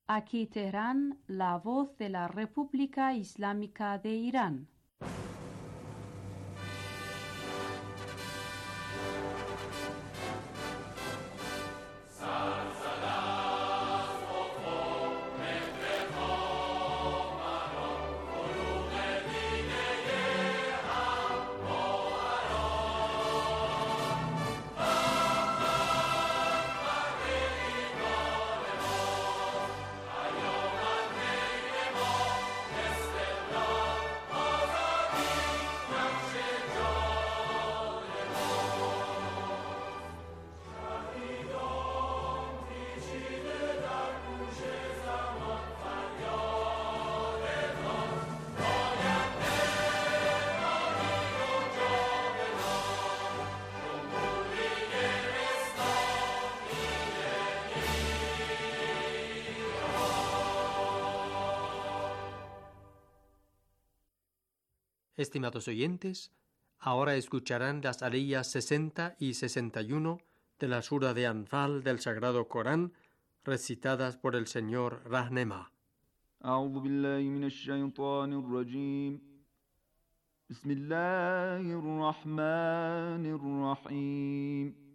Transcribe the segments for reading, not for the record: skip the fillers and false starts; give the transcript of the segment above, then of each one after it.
Aquí Teherán, la voz de la República Islámica de Irán. Estimados oyentes, ahora escucharán las aliyas 60 y 61 de la sura de Anfal del Sagrado Corán, recitadas por el señor Rahnema. أعوذ بالله من الشيطان الرجيم بسم الله الرحمن الرحيم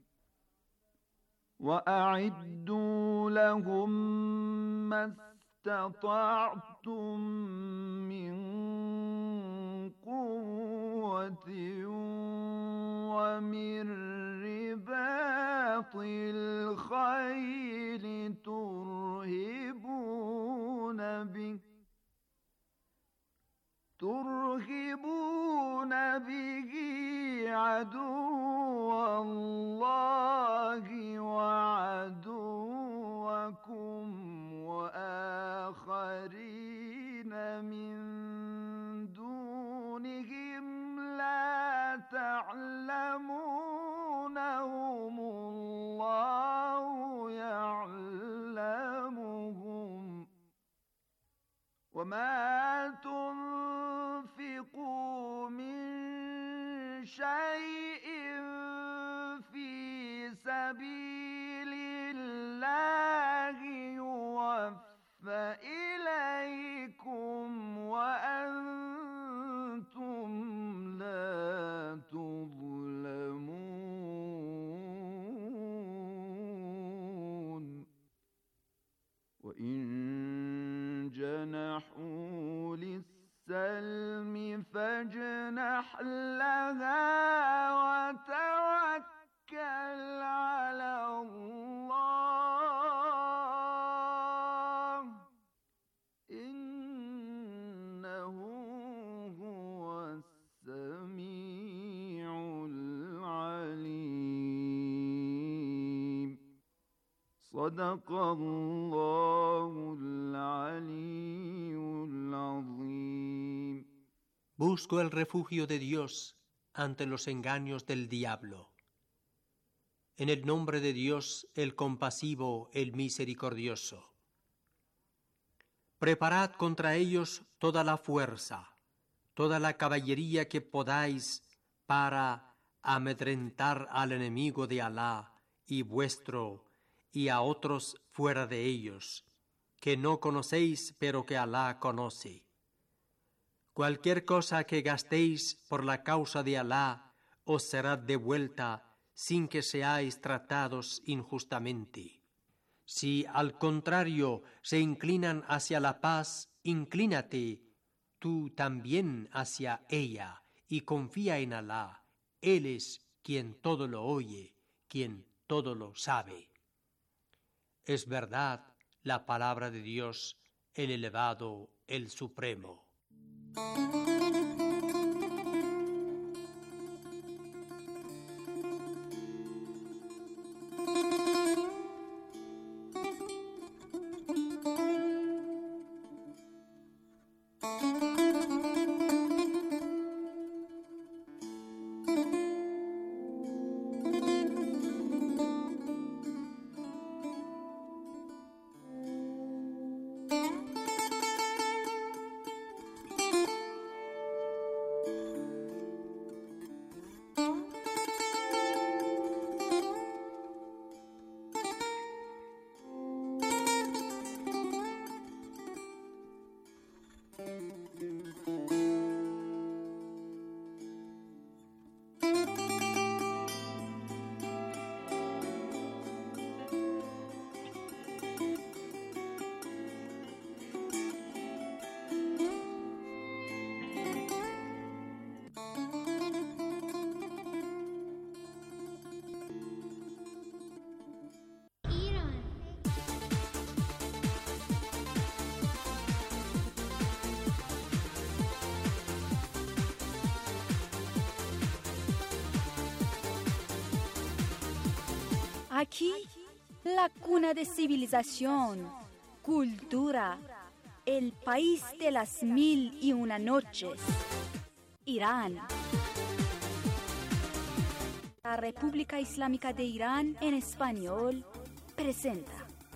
وأعدوا لهم ما استطعتم من قوة ومن رباط الخيل ترهبون به عدو الله وعدوكم وآخرين من دونهم لا تعلمونهم الله يعلمهم وما تنفقوا من شيء في سبيل الله يوفى إليكم وأنتم لا تظلمون وإن جنحوا للسلم فاجنح لها وتوكل على الله إنه هو السميع العليم صدق الله العلي العظيم. Busco el refugio de Dios ante los engaños del diablo. En el nombre de Dios, el compasivo, el misericordioso. Preparad contra ellos toda la fuerza, toda la caballería que podáis para amedrentar al enemigo de Alá y vuestro y a otros fuera de ellos, que no conocéis pero que Alá conoce. Cualquier cosa que gastéis por la causa de Alá os será devuelta sin que seáis tratados injustamente. Si al contrario se inclinan hacia la paz, inclínate tú también hacia ella y confía en Alá. Él es quien todo lo oye, quien todo lo sabe. Es verdad la palabra de Dios, el elevado, el supremo. Aquí, la cuna de civilización, cultura, el país de las 1001 noches. Irán. La República Islámica de Irán en español presenta.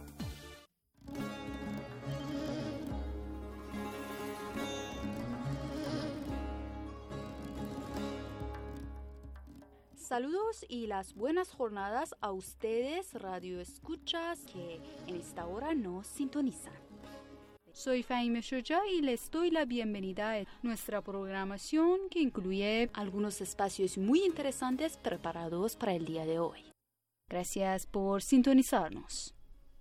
Saludos y las buenas jornadas a ustedes, radio escuchas que en esta hora nos sintonizan. Soy Fahime Shoja y les doy la bienvenida a nuestra programación que incluye algunos espacios muy interesantes preparados para el día de hoy. Gracias por sintonizarnos.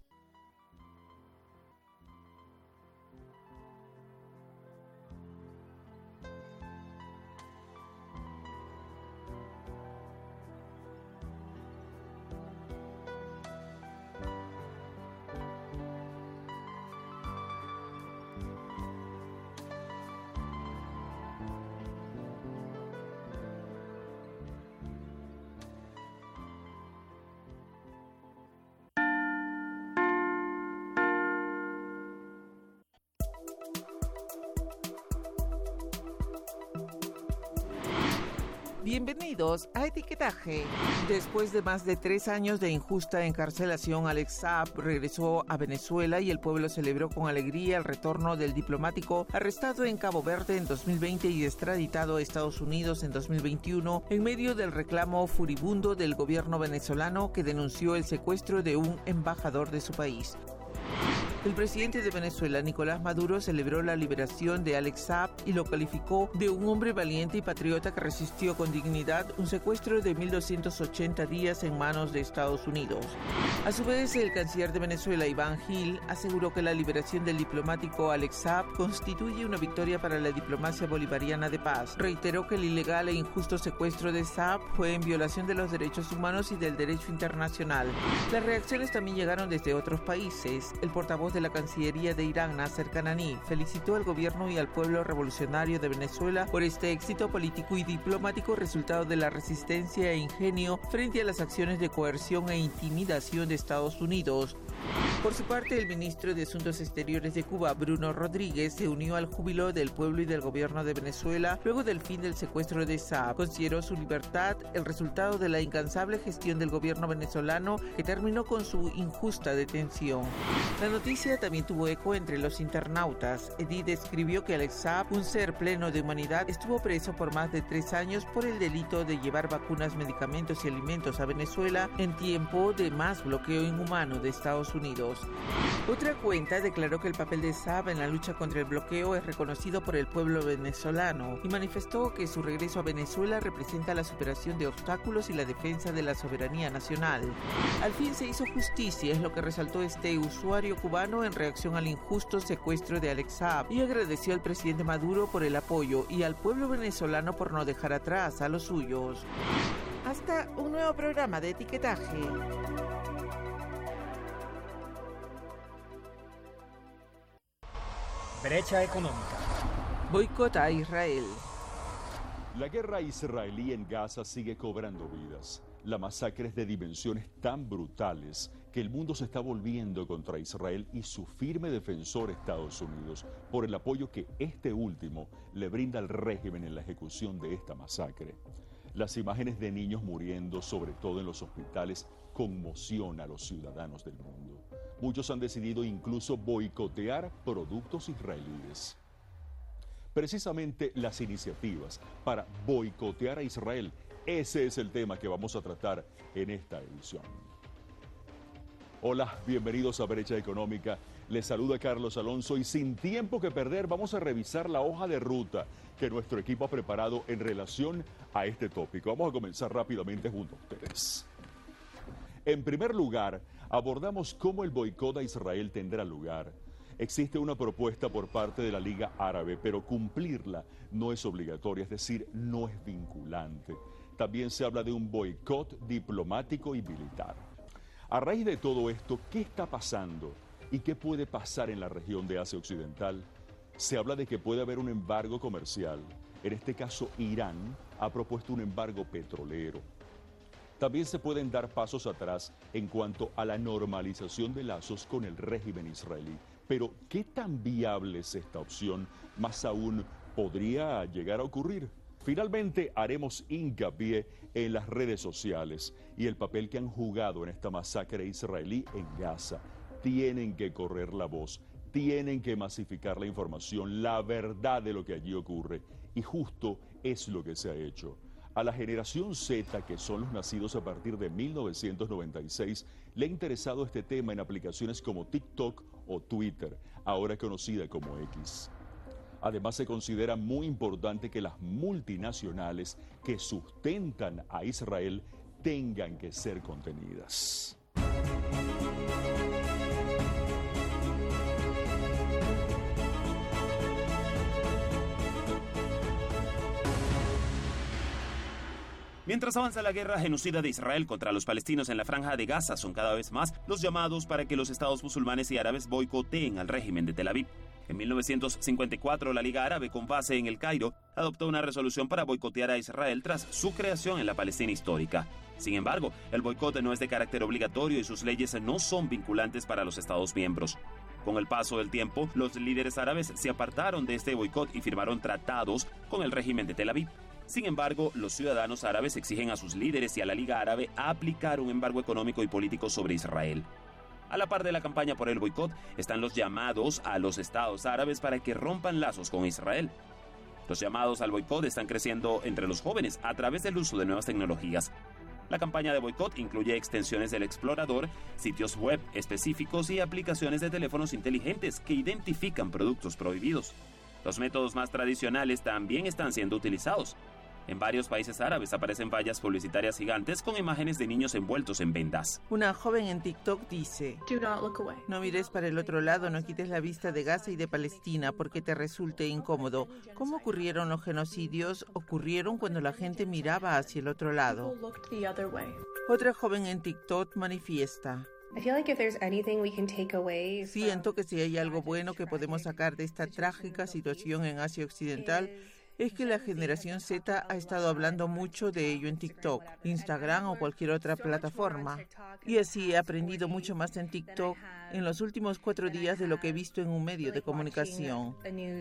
Bienvenidos a Etiquetaje. Después de más de 3 años de injusta encarcelación, Alex Saab regresó a Venezuela y el pueblo celebró con alegría el retorno del diplomático arrestado en Cabo Verde en 2020 y extraditado a Estados Unidos en 2021 en medio del reclamo furibundo del gobierno venezolano que denunció el secuestro de un embajador de su país. El presidente de Venezuela, Nicolás Maduro, celebró la liberación de Alex Saab y lo calificó de un hombre valiente y patriota que resistió con dignidad un secuestro de 1.280 días en manos de Estados Unidos. A su vez, el canciller de Venezuela, Iván Gil, aseguró que la liberación del diplomático Alex Saab constituye una victoria para la diplomacia bolivariana de paz. Reiteró que el ilegal e injusto secuestro de Saab fue en violación de los derechos humanos y del derecho internacional. Las reacciones también llegaron desde otros países. El portavoz de la Cancillería de Irán, Nasser Kanani, felicitó al gobierno y al pueblo revolucionario de Venezuela por este éxito político y diplomático resultado de la resistencia e ingenio frente a las acciones de coerción e intimidación de Estados Unidos. Por su parte, el ministro de Asuntos Exteriores de Cuba, Bruno Rodríguez, se unió al júbilo del pueblo y del gobierno de Venezuela luego del fin del secuestro de Saab. Consideró su libertad el resultado de la incansable gestión del gobierno venezolano que terminó con su injusta detención. La noticia también tuvo eco entre los internautas. Edith escribió que Alex Saab, un ser pleno de humanidad, estuvo preso por más de 3 años por el delito de llevar vacunas, medicamentos y alimentos a Venezuela en tiempo de más bloqueo inhumano de Estados Unidos. Otra cuenta declaró que el papel de Saab en la lucha contra el bloqueo es reconocido por el pueblo venezolano y manifestó que su regreso a Venezuela representa la superación de obstáculos y la defensa de la soberanía nacional. Al fin se hizo justicia, es lo que resaltó este usuario cubano en reacción al injusto secuestro de Alex Saab y agradeció al presidente Maduro por el apoyo y al pueblo venezolano por no dejar atrás a los suyos. Hasta un nuevo programa de Etiquetaje. Brecha económica. Boicot a Israel. La guerra israelí en Gaza sigue cobrando vidas. La masacre es de dimensiones tan brutales que el mundo se está volviendo contra Israel y su firme defensor Estados Unidos por el apoyo que este último le brinda al régimen en la ejecución de esta masacre. Las imágenes de niños muriendo, sobre todo en los hospitales, conmocionan a los ciudadanos del mundo. Muchos han decidido incluso boicotear productos israelíes. Precisamente las iniciativas para boicotear a Israel, ese es el tema que vamos a tratar en esta edición. Hola, bienvenidos a Brecha Económica. Les saluda Carlos Alonso y sin tiempo que perder vamos a revisar la hoja de ruta que nuestro equipo ha preparado en relación a este tópico. Vamos a comenzar rápidamente junto a ustedes. En primer lugar, abordamos cómo el boicot a Israel tendrá lugar. Existe una propuesta por parte de la Liga Árabe, pero cumplirla no es obligatoria, es decir, no es vinculante. También se habla de un boicot diplomático y militar. A raíz de todo esto, ¿qué está pasando y qué puede pasar en la región de Asia Occidental? Se habla de que puede haber un embargo comercial. En este caso, Irán ha propuesto un embargo petrolero. También se pueden dar pasos atrás en cuanto a la normalización de lazos con el régimen israelí. Pero, ¿qué tan viable es esta opción? Más aún, ¿podría llegar a ocurrir? Finalmente, haremos hincapié en las redes sociales y el papel que han jugado en esta masacre israelí en Gaza. Tienen que correr la voz, tienen que masificar la información, la verdad de lo que allí ocurre. Y justo es lo que se ha hecho. A la generación Z, que son los nacidos a partir de 1996, le ha interesado este tema en aplicaciones como TikTok o Twitter, ahora conocida como X. Además, se considera muy importante que las multinacionales que sustentan a Israel tengan que ser contenidas. Mientras avanza la guerra genocida de Israel contra los palestinos en la Franja de Gaza, son cada vez más los llamados para que los estados musulmanes y árabes boicoteen al régimen de Tel Aviv. En 1954, la Liga Árabe, con base en El Cairo, adoptó una resolución para boicotear a Israel tras su creación en la Palestina histórica. Sin embargo, el boicot no es de carácter obligatorio y sus leyes no son vinculantes para los estados miembros. Con el paso del tiempo, los líderes árabes se apartaron de este boicot y firmaron tratados con el régimen de Tel Aviv. Sin embargo, los ciudadanos árabes exigen a sus líderes y a la Liga Árabe aplicar un embargo económico y político sobre Israel. A la par de la campaña por el boicot, están los llamados a los estados árabes para que rompan lazos con Israel. Los llamados al boicot están creciendo entre los jóvenes a través del uso de nuevas tecnologías. La campaña de boicot incluye extensiones del explorador, sitios web específicos y aplicaciones de teléfonos inteligentes que identifican productos prohibidos. Los métodos más tradicionales también están siendo utilizados. En varios países árabes aparecen vallas publicitarias gigantes con imágenes de niños envueltos en vendas. Una joven en TikTok dice: no mires para el otro lado, no quites la vista de Gaza y de Palestina porque te resulte incómodo. ¿Cómo ocurrieron los genocidios? Ocurrieron cuando la gente miraba hacia el otro lado. Otra joven en TikTok manifiesta: siento que si hay algo bueno que podemos sacar de esta trágica situación en Asia Occidental, es que la generación Z ha estado hablando mucho de ello en TikTok, Instagram o cualquier otra plataforma. Y así he aprendido mucho más en TikTok en los últimos 4 días de lo que he visto en un medio de comunicación.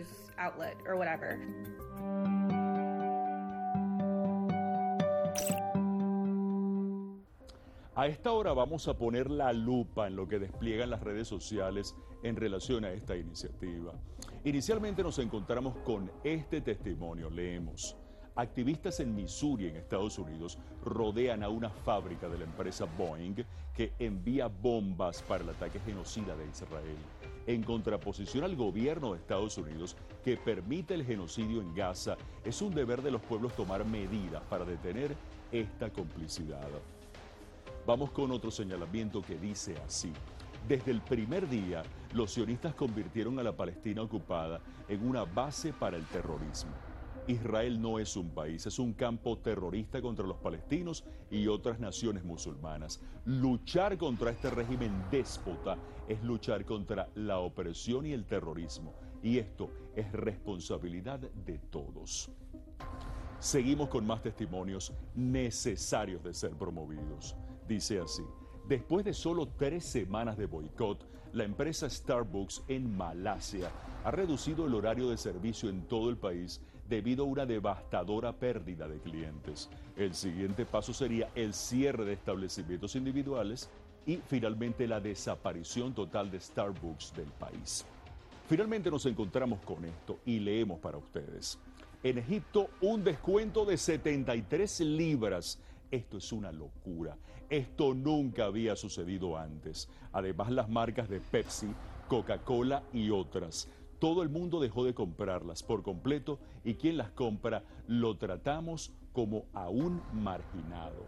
A esta hora vamos a poner la lupa en lo que despliegan las redes sociales en relación a esta iniciativa. Inicialmente nos encontramos con este testimonio. Leemos: activistas en Missouri, en Estados Unidos, rodean a una fábrica de la empresa Boeing que envía bombas para el ataque genocida de Israel. En contraposición al gobierno de Estados Unidos, que permite el genocidio en Gaza, es un deber de los pueblos tomar medidas para detener esta complicidad. Vamos con otro señalamiento que dice así: desde el primer día, los sionistas convirtieron a la Palestina ocupada en una base para el terrorismo. Israel no es un país, es un campo terrorista contra los palestinos y otras naciones musulmanas. Luchar contra este régimen déspota es luchar contra la opresión y el terrorismo. Y esto es responsabilidad de todos. Seguimos con más testimonios necesarios de ser promovidos. Dice así: después de solo 3 semanas de boicot, la empresa Starbucks en Malasia ha reducido el horario de servicio en todo el país debido a una devastadora pérdida de clientes. El siguiente paso sería el cierre de establecimientos individuales y finalmente la desaparición total de Starbucks del país. Finalmente nos encontramos con esto y leemos para ustedes: en Egipto, un descuento de 73 libras. Esto es una locura. Esto nunca había sucedido antes. Además, las marcas de Pepsi, Coca-Cola y otras, todo el mundo dejó de comprarlas por completo y quien las compra lo tratamos como a un marginado.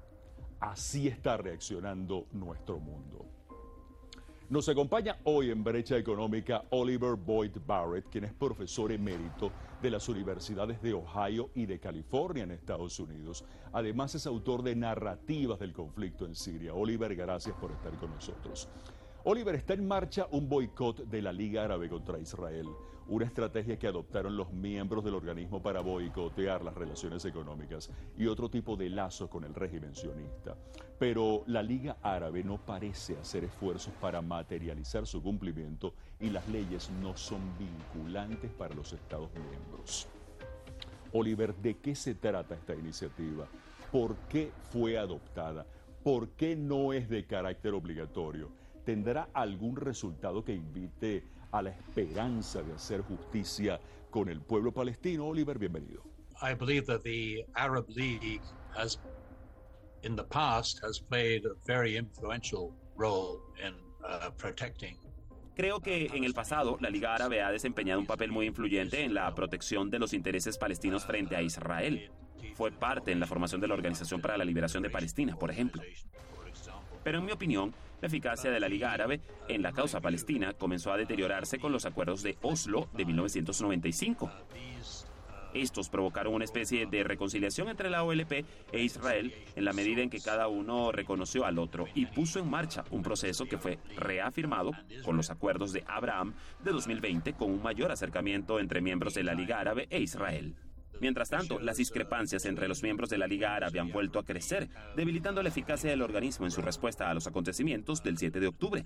Así está reaccionando nuestro mundo. Nos acompaña hoy en Brecha Económica Oliver Boyd Barrett, quien es profesor emérito de las universidades de Ohio y de California en Estados Unidos. Además es autor de Narrativas del conflicto en Siria. Oliver, gracias por estar con nosotros. Oliver, está en marcha un boicot de la Liga Árabe contra Israel, una estrategia que adoptaron los miembros del organismo para boicotear las relaciones económicas y otro tipo de lazos con el régimen sionista. Pero la Liga Árabe no parece hacer esfuerzos para materializar su cumplimiento y las leyes no son vinculantes para los Estados miembros. Oliver, ¿de qué se trata esta iniciativa? ¿Por qué fue adoptada? ¿Por qué no es de carácter obligatorio? ¿Tendrá algún resultado que invite a la esperanza de hacer justicia con el pueblo palestino? Oliver, bienvenido. I believe that the Arab League has, in the past, has played a very influential role in protecting. Creo que en el pasado la Liga Árabe ha desempeñado un papel muy influyente en la protección de los intereses palestinos frente a Israel. Fue parte en la formación de la Organización para la Liberación de Palestina, por ejemplo. Pero en mi opinión, la eficacia de la Liga Árabe en la causa palestina comenzó a deteriorarse con los acuerdos de Oslo de 1995. Estos provocaron una especie de reconciliación entre la OLP e Israel en la medida en que cada uno reconoció al otro y puso en marcha un proceso que fue reafirmado con los acuerdos de Abraham de 2020 con un mayor acercamiento entre miembros de la Liga Árabe e Israel. Mientras tanto, las discrepancias entre los miembros de la Liga Árabe han vuelto a crecer, debilitando la eficacia del organismo en su respuesta a los acontecimientos del 7 de octubre.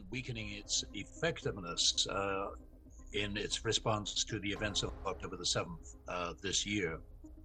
In its response to the events of October the 7th this year.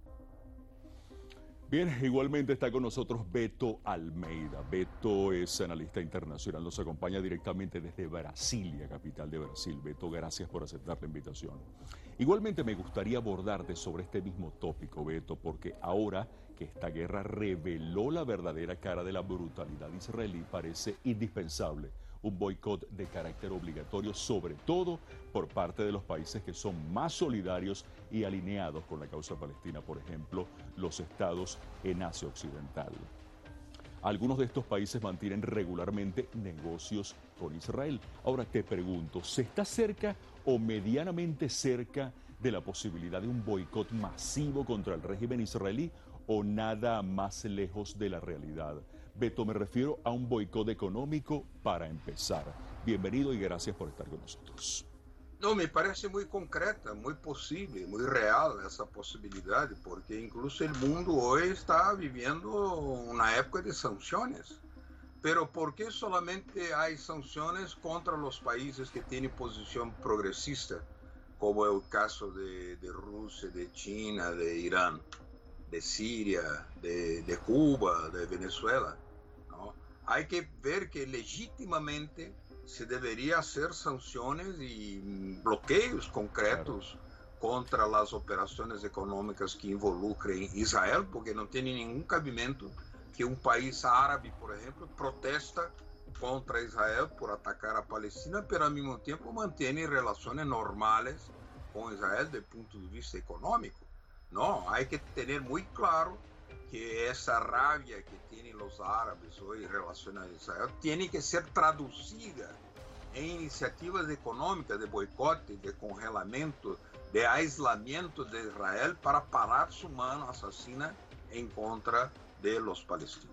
Bien, igualmente está con nosotros Beto Almeida. Beto es analista internacional, nos acompaña directamente desde Brasilia, capital de Brasil. Beto, gracias por aceptar la invitación. Igualmente me gustaría abordarte sobre este mismo tópico, Beto, porque ahora que esta guerra reveló la verdadera cara de la brutalidad israelí, parece indispensable un boicot de carácter obligatorio, sobre todo por parte de los países que son más solidarios y alineados con la causa palestina, por ejemplo, los estados en Asia Occidental. Algunos de estos países mantienen regularmente negocios con Israel. Ahora te pregunto, ¿se está cerca o medianamente cerca de la posibilidad de un boicot masivo contra el régimen israelí o nada más lejos de la realidad? Beto, me refiero a un boicot económico para empezar. Bienvenido y gracias por estar con nosotros. No, me parece muy concreta, muy posible, muy real esa posibilidad, porque incluso el mundo hoy está viviendo una época de sanciones. Pero ¿por qué solamente hay sanciones contra los países que tienen posición progresista, como es el caso de Rusia, de China, de Irán, de Siria, de Cuba, de Venezuela? ¿No? Hay que ver que legítimamente se debería hacer sanciones y bloqueos concretos contra las operaciones económicas que involucren Israel, porque no tiene ningún cabimento que un país árabe, por ejemplo, protesta contra Israel por atacar a Palestina, pero al mismo tiempo mantiene relaciones normales con Israel desde el punto de vista económico. No, hay que tener muy claro que esa rabia que tienen los árabes hoy en relación a Israel tiene que ser traducida en iniciativas económicas de boicote, de congelamento, de aislamiento de Israel para parar su mano asesina en contra de los palestinos.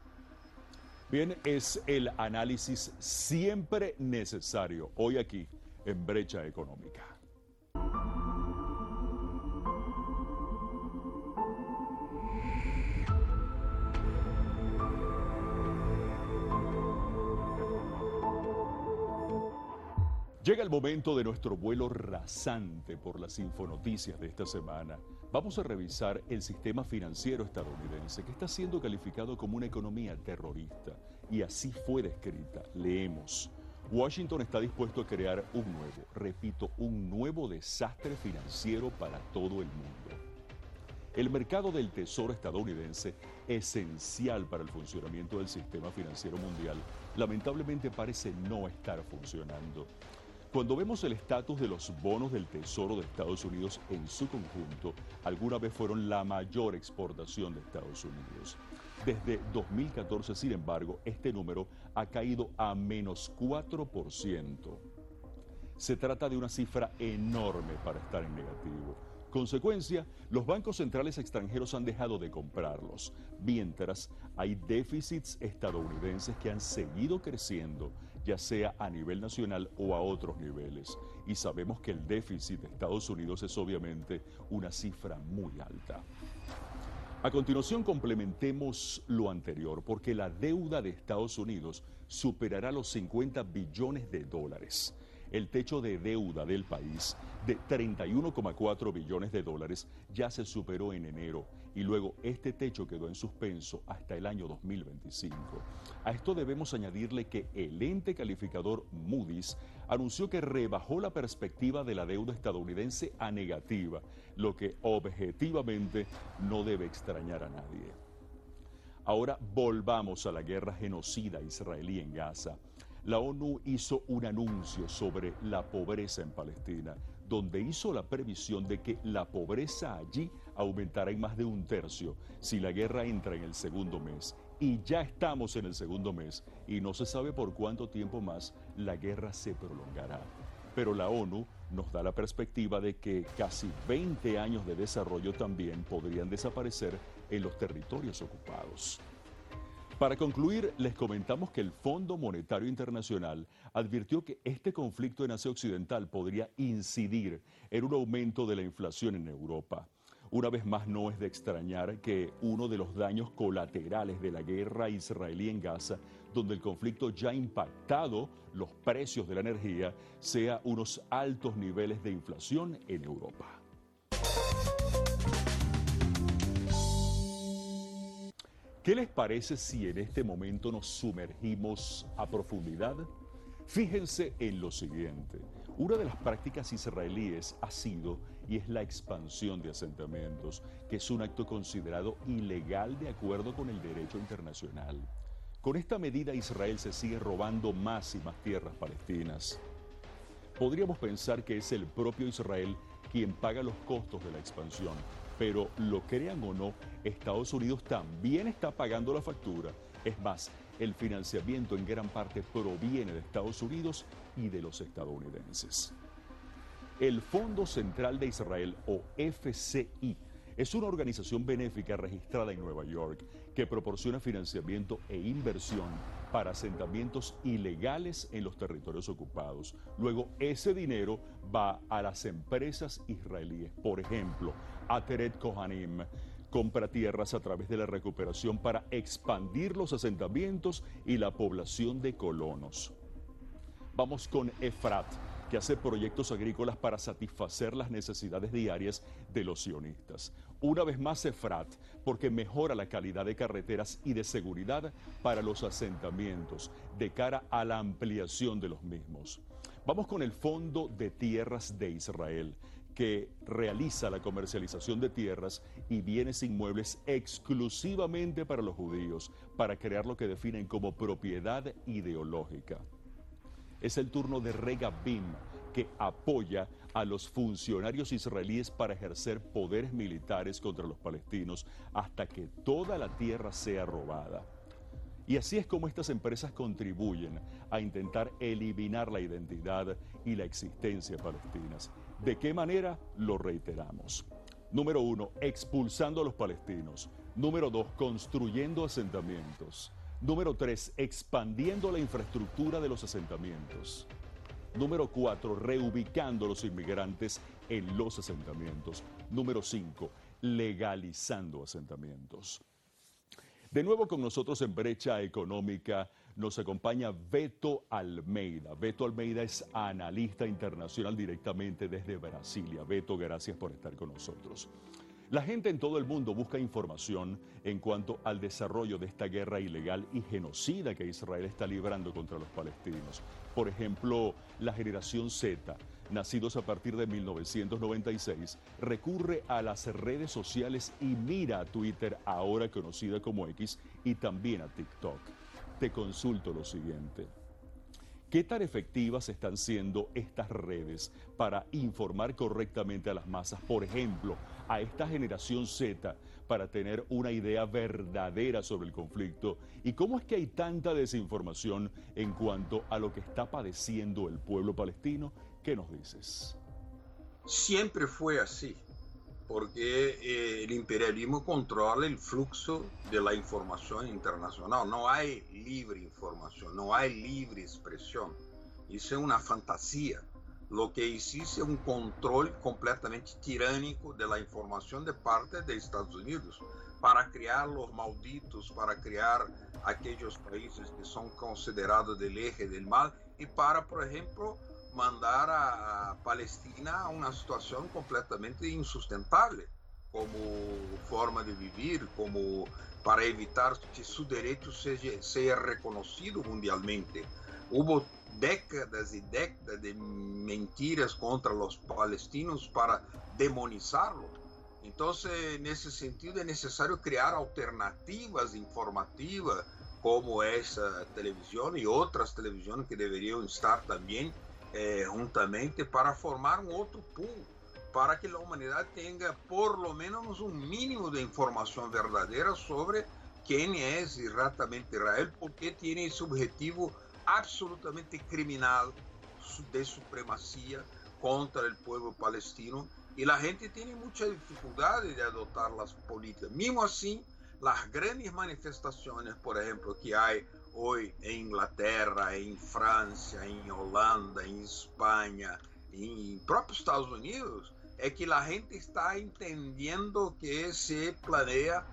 Bien, es el análisis siempre necesario hoy aquí en Brecha Económica. Llega el momento de nuestro vuelo rasante por las infonoticias de esta semana. Vamos a revisar el sistema financiero estadounidense, que está siendo calificado como una economía terrorista, y así fue descrita. Leemos: Washington está dispuesto a crear un nuevo desastre financiero para todo el mundo. El mercado del tesoro estadounidense, esencial para el funcionamiento del sistema financiero mundial, lamentablemente parece no estar funcionando. Cuando vemos el estatus de los bonos del Tesoro de Estados Unidos en su conjunto, alguna vez fueron la mayor exportación de Estados Unidos. Desde 2014, sin embargo, este número ha caído a menos 4%. Se trata de una cifra enorme para estar en negativo. Consecuencia, los bancos centrales extranjeros han dejado de comprarlos, mientras hay déficits estadounidenses que han seguido creciendo ya sea a nivel nacional o a otros niveles. Y sabemos que el déficit de Estados Unidos es obviamente una cifra muy alta. A continuación complementemos lo anterior, porque la deuda de Estados Unidos superará los 50 billones de dólares. El techo de deuda del país de 31,4 billones de dólares ya se superó en enero y luego este techo quedó en suspenso hasta el año 2025. A esto debemos añadirle que el ente calificador Moody's anunció que rebajó la perspectiva de la deuda estadounidense a negativa, lo que objetivamente no debe extrañar a nadie. Ahora volvamos a la guerra genocida israelí en Gaza. La ONU hizo un anuncio sobre la pobreza en Palestina, donde hizo la previsión de que la pobreza allí aumentará en más de un tercio si la guerra entra en el segundo mes. Y ya estamos en el segundo mes y no se sabe por cuánto tiempo más la guerra se prolongará. Pero la ONU nos da la perspectiva de que casi 20 años de desarrollo también podrían desaparecer en los territorios ocupados. Para concluir, les comentamos que el Fondo Monetario Internacional advirtió que este conflicto en Asia Occidental podría incidir en un aumento de la inflación en Europa. Una vez más, no es de extrañar que uno de los daños colaterales de la guerra israelí en Gaza, donde el conflicto ya ha impactado los precios de la energía, sea unos altos niveles de inflación en Europa. ¿Qué les parece si en este momento nos sumergimos a profundidad? Fíjense en lo siguiente. Una de las prácticas israelíes ha sido y es la expansión de asentamientos, que es un acto considerado ilegal de acuerdo con el derecho internacional. Con esta medida Israel se sigue robando más y más tierras palestinas. Podríamos pensar que es el propio Israel quien paga los costos de la expansión, pero lo crean o no, Estados Unidos también está pagando la factura. Es más, el financiamiento en gran parte proviene de Estados Unidos y de los estadounidenses. El Fondo Central de Israel, o FCI, es una organización benéfica registrada en Nueva York que proporciona financiamiento e inversión para asentamientos ilegales en los territorios ocupados. Luego, ese dinero va a las empresas israelíes. Por ejemplo, Ateret Kohanim compra tierras a través de la recuperación para expandir los asentamientos y la población de colonos. Vamos con Efrat, que hace proyectos agrícolas para satisfacer las necesidades diarias de los sionistas. Una vez más Efrat, porque mejora la calidad de carreteras y de seguridad para los asentamientos, de cara a la ampliación de los mismos. Vamos con el Fondo de Tierras de Israel, que realiza la comercialización de tierras y bienes inmuebles exclusivamente para los judíos, para crear lo que definen como propiedad ideológica. Es el turno de Regabim, que apoya a los funcionarios israelíes para ejercer poderes militares contra los palestinos hasta que toda la tierra sea robada. Y así es como estas empresas contribuyen a intentar eliminar la identidad y la existencia palestinas. ¿De qué manera? Lo reiteramos. Número 1, expulsando a los palestinos. Número 2, construyendo asentamientos. Número 3, expandiendo la infraestructura de los asentamientos. Número 4, reubicando a los inmigrantes en los asentamientos. Número 5, legalizando asentamientos. De nuevo con nosotros en Brecha Económica nos acompaña Beto Almeida. Beto Almeida es analista internacional directamente desde Brasilia. Beto, gracias por estar con nosotros. La gente en todo el mundo busca información en cuanto al desarrollo de esta guerra ilegal y genocida que Israel está librando contra los palestinos. Por ejemplo, la generación Z, nacidos a partir de 1996, recurre a las redes sociales y mira a Twitter, ahora conocida como X, y también a TikTok. Te consulto lo siguiente. ¿Qué tan efectivas están siendo estas redes para informar correctamente a las masas, por ejemplo, a esta generación Z, para tener una idea verdadera sobre el conflicto? ¿Y cómo es que hay tanta desinformación en cuanto a lo que está padeciendo el pueblo palestino? ¿Qué nos dices? Siempre fue así, porque el imperialismo controla el flujo de la información internacional. No hay libre información, no hay libre expresión. Eso es una fantasía. Lo que existe es un control completamente tiránico de la información de parte de Estados Unidos para crear los malditos, para crear aquellos países que son considerados del eje del mal y para, por ejemplo, mandar a Palestina a una situación completamente insustentable como forma de vivir, como para evitar que su derecho sea reconocido mundialmente. Hubo décadas y décadas de mentiras contra los palestinos para demonizarlo. Entonces, en ese sentido, es necesario crear alternativas informativas como esa televisión y otras televisiones que deberían estar también juntamente para formar un otro pool, para que la humanidad tenga por lo menos un mínimo de información verdadera sobre quién es exactamente Israel, porque tiene ese objetivo absolutamente criminal de supremacía contra el pueblo palestino, y la gente tiene mucha dificultad de adoptar las políticas. Mismo así, las grandes manifestaciones, por ejemplo, que hay hoy en Inglaterra, en Francia, en Holanda, en España, en propios Estados Unidos, es que la gente está entendiendo que se planea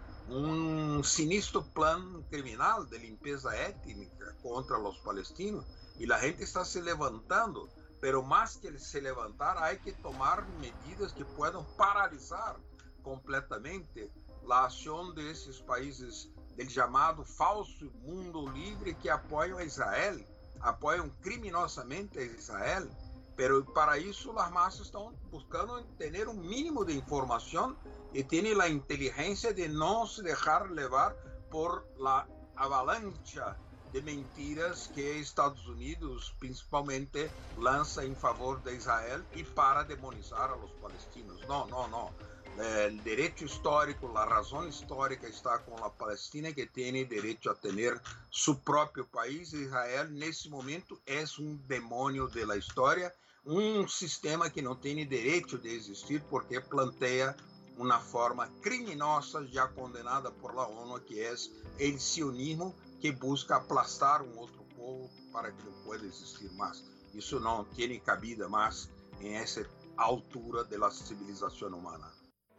un sinistro plan criminal de limpieza étnica contra los palestinos, y la gente está se levantando, pero más que se levantar hay que tomar medidas que puedan paralizar completamente la acción de esos países del llamado falso mundo libre que apoiam a Israel, apoiam criminosamente a Israel, pero para isso as massas estão buscando ter um mínimo de informação e têm a inteligência de não se deixar levar por la avalancha de mentiras que Estados Unidos principalmente lança em favor de Israel e para demonizar a los palestinos. Não. El derecho histórico, la razón histórica está con la Palestina, que tiene derecho a tener su propio país. Israel, en ese momento, es un demonio de la historia, un sistema que no tiene derecho de existir porque plantea una forma criminosa ya condenada por la ONU, que es el sionismo, que busca aplastar un otro pueblo para que no pueda existir más. Eso no tiene cabida más en esa altura de la civilización humana.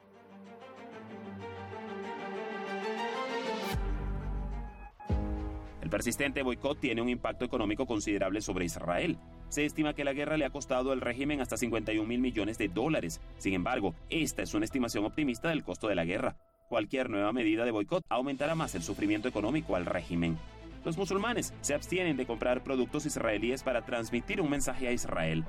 El persistente boicot tiene un impacto económico considerable sobre Israel. Se estima que la guerra le ha costado al régimen hasta $51 mil millones. Sin embargo, esta es una estimación optimista del costo de la guerra. Cualquier nueva medida de boicot aumentará más el sufrimiento económico al régimen. Los musulmanes se abstienen de comprar productos israelíes para transmitir un mensaje a Israel.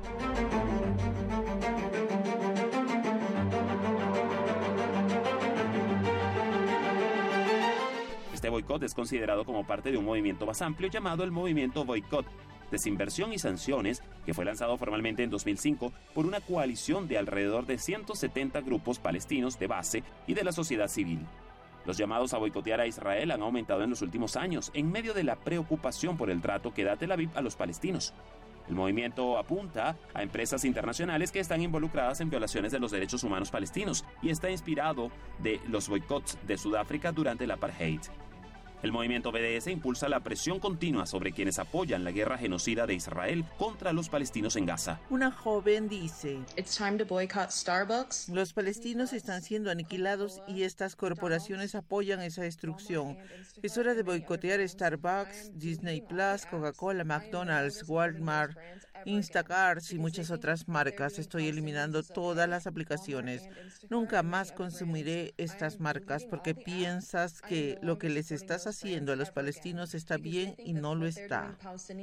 Este boicot es considerado como parte de un movimiento más amplio llamado el Movimiento Boicot, Desinversión y Sanciones, que fue lanzado formalmente en 2005 por una coalición de alrededor de 170 grupos palestinos de base y de la sociedad civil. Los llamados a boicotear a Israel han aumentado en los últimos años, en medio de la preocupación por el trato que da Tel Aviv a los palestinos. El movimiento apunta a empresas internacionales que están involucradas en violaciones de los derechos humanos palestinos y está inspirado de los boicots de Sudáfrica durante el apartheid. El movimiento BDS impulsa la presión continua sobre quienes apoyan la guerra genocida de Israel contra los palestinos en Gaza. Una joven dice: It's time to boycott Starbucks. Los palestinos están siendo aniquilados y estas corporaciones apoyan esa destrucción. Es hora de boicotear Starbucks, Disney Plus, Coca-Cola, McDonald's, Walmart, Instacart y muchas otras marcas. Estoy eliminando todas las aplicaciones. Nunca más consumiré estas marcas porque piensas que lo que les estás haciendo a los palestinos está bien y no lo está.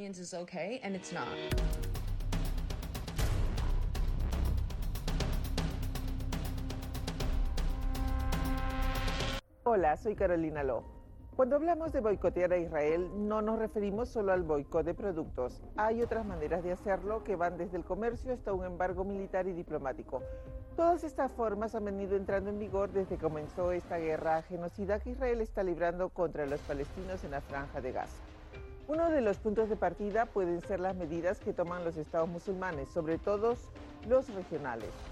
Hola, soy Carolina Lo. Cuando hablamos de boicotear a Israel, no nos referimos solo al boicot de productos. Hay otras maneras de hacerlo que van desde el comercio hasta un embargo militar y diplomático. Todas estas formas han venido entrando en vigor desde que comenzó esta guerra genocida que Israel está librando contra los palestinos en la Franja de Gaza. Uno de los puntos de partida pueden ser las medidas que toman los estados musulmanes, sobre todo los regionales.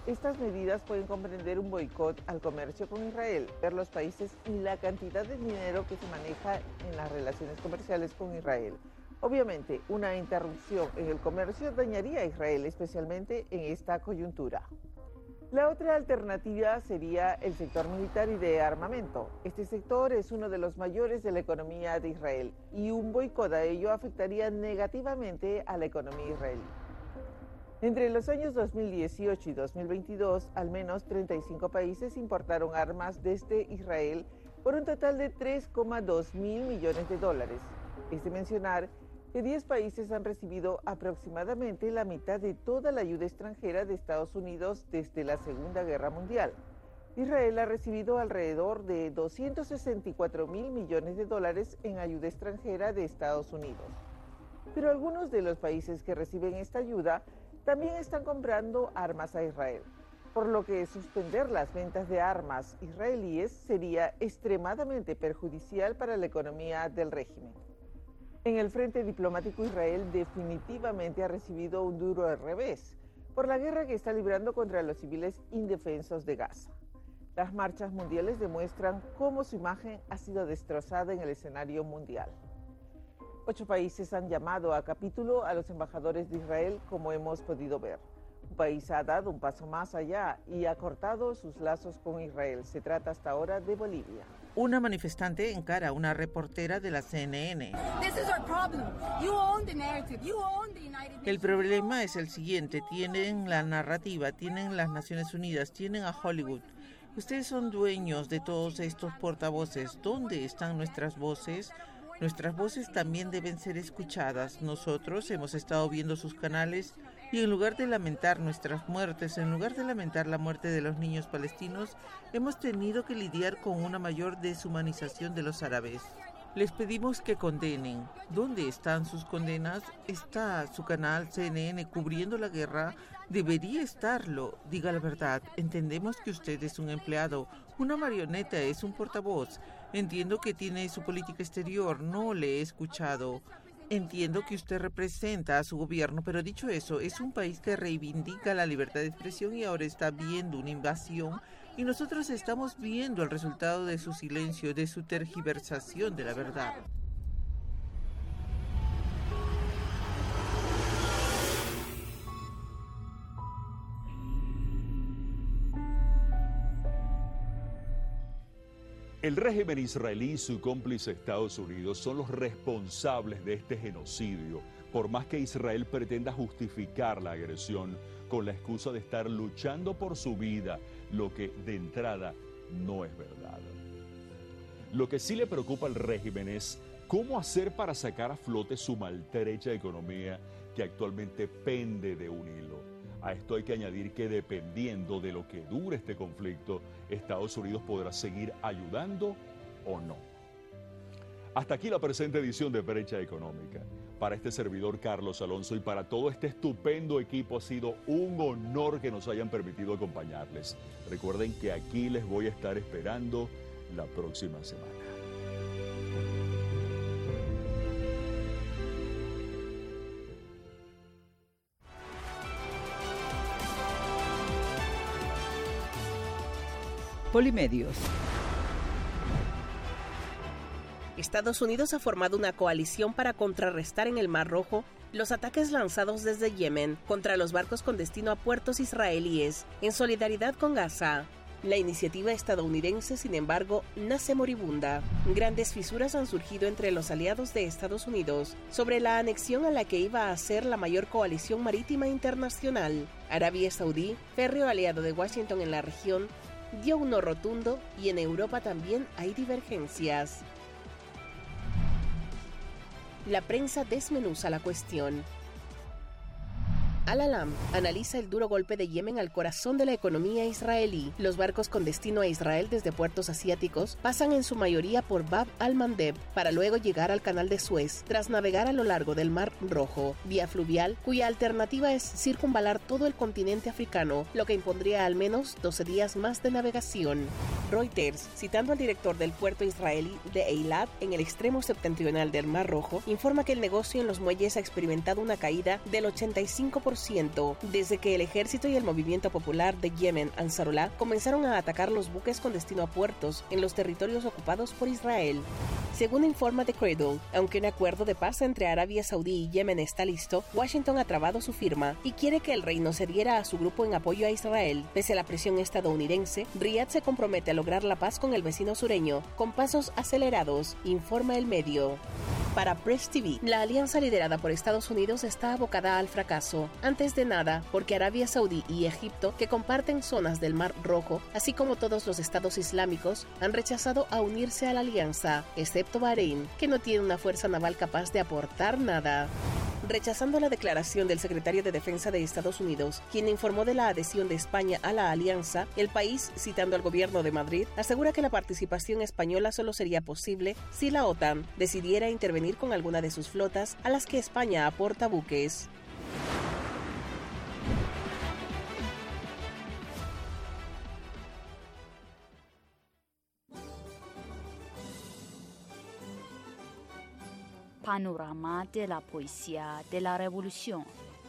Estas medidas pueden comprender un boicot al comercio con Israel, ver los países y la cantidad de dinero que se maneja en las relaciones comerciales con Israel. Obviamente, una interrupción en el comercio dañaría a Israel, especialmente en esta coyuntura. La otra alternativa sería el sector militar y de armamento. Este sector es uno de los mayores de la economía de Israel y un boicot a ello afectaría negativamente a la economía israelí. Entre los años 2018 y 2022, al menos 35 países importaron armas desde Israel por un total de 3,2 mil millones de dólares. Es de mencionar que 10 países han recibido aproximadamente la mitad de toda la ayuda extranjera de Estados Unidos desde la Segunda Guerra Mundial. Israel ha recibido alrededor de 264 mil millones de dólares en ayuda extranjera de Estados Unidos. Pero algunos de los países que reciben esta ayuda también están comprando armas a Israel, por lo que suspender las ventas de armas israelíes sería extremadamente perjudicial para la economía del régimen. En el frente diplomático, Israel definitivamente ha recibido un duro revés por la guerra que está librando contra los civiles indefensos de Gaza. Las marchas mundiales demuestran cómo su imagen ha sido destrozada en el escenario mundial. 8 países han llamado a capítulo a los embajadores de Israel, como hemos podido ver. Un país ha dado un paso más allá y ha cortado sus lazos con Israel. Se trata hasta ahora de Bolivia. Una manifestante encara a una reportera de la CNN. El problema es el siguiente: tienen la narrativa, tienen las Naciones Unidas, tienen a Hollywood. Ustedes son dueños de todos estos portavoces. ¿Dónde están nuestras voces? Nuestras voces también deben ser escuchadas. Nosotros hemos estado viendo sus canales y en lugar de lamentar nuestras muertes, en lugar de lamentar la muerte de los niños palestinos, hemos tenido que lidiar con una mayor deshumanización de los árabes. Les pedimos que condenen. ¿Dónde están sus condenas? ¿Está su canal CNN cubriendo la guerra? Debería estarlo. Diga la verdad. Entendemos que usted es un empleado, una marioneta, es un portavoz. Entiendo que tiene su política exterior. No le he escuchado. Entiendo que usted representa a su gobierno, pero dicho eso, es un país que reivindica la libertad de expresión y ahora está viendo una invasión y nosotros estamos viendo el resultado de su silencio, de su tergiversación de la verdad. El régimen israelí y su cómplice Estados Unidos son los responsables de este genocidio, por más que Israel pretenda justificar la agresión con la excusa de estar luchando por su vida, lo que de entrada no es verdad. Lo que sí le preocupa al régimen es cómo hacer para sacar a flote su maltrecha economía que actualmente pende de un hilo. A esto hay que añadir que dependiendo de lo que dure este conflicto, Estados Unidos podrá seguir ayudando o no. Hasta aquí la presente edición de Brecha Económica. Para este servidor Carlos Alonso y para todo este estupendo equipo ha sido un honor que nos hayan permitido acompañarles. Recuerden que aquí les voy a estar esperando la próxima semana. Polimedios. Estados Unidos ha formado una coalición para contrarrestar en el Mar Rojo los ataques lanzados desde Yemen contra los barcos con destino a puertos israelíes, en solidaridad con Gaza. La iniciativa estadounidense, sin embargo, nace moribunda. Grandes fisuras han surgido entre los aliados de Estados Unidos sobre la anexión a la que iba a ser la mayor coalición marítima internacional. Arabia Saudí, férreo aliado de Washington en la región, dio un no rotundo y en Europa también hay divergencias. La prensa desmenuza la cuestión. Al-Alam analiza el duro golpe de Yemen al corazón de la economía israelí. Los barcos con destino a Israel desde puertos asiáticos pasan en su mayoría por Bab al-Mandeb para luego llegar al canal de Suez, tras navegar a lo largo del Mar Rojo, vía fluvial cuya alternativa es circunvalar todo el continente africano, lo que impondría al menos 12 días más de navegación. Reuters, citando al director del puerto israelí de Eilat, en el extremo septentrional del Mar Rojo, informa que el negocio en los muelles ha experimentado una caída del 85% 100% desde que el ejército y el movimiento popular de Yemen, Ansarullah, comenzaron a atacar los buques con destino a puertos en los territorios ocupados por Israel. Según informa The Cradle, aunque un acuerdo de paz entre Arabia Saudí y Yemen está listo, Washington ha trabado su firma y quiere que el reino cediera a su grupo en apoyo a Israel. Pese a la presión estadounidense, Riad se compromete a lograr la paz con el vecino sureño, con pasos acelerados, informa el medio. Para Press TV, la alianza liderada por Estados Unidos está abocada al fracaso. Antes de nada, porque Arabia Saudí y Egipto, que comparten zonas del Mar Rojo, así como todos los estados islámicos, han rechazado a unirse a la alianza, excepto Bahrein, que no tiene una fuerza naval capaz de aportar nada. Rechazando la declaración del secretario de Defensa de Estados Unidos, quien informó de la adhesión de España a la alianza, el país, citando al gobierno de Madrid, asegura que la participación española solo sería posible si la OTAN decidiera intervenir con alguna de sus flotas a las que España aporta buques. Panorama de la poesía de la revolución.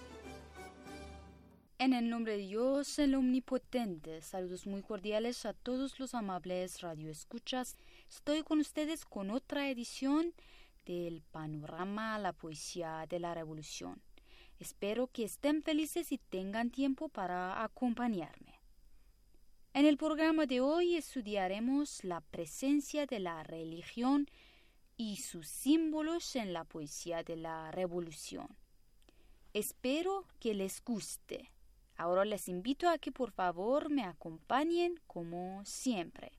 En el nombre de Dios, el Omnipotente, saludos muy cordiales a todos los amables radioescuchas. Estoy con ustedes con otra edición del Panorama la poesía de la revolución. Espero que estén felices y tengan tiempo para acompañarme. En el programa de hoy estudiaremos la presencia de la religión y sus símbolos en la poesía de la revolución. Espero que les guste. Ahora les invito a que por favor me acompañen como siempre.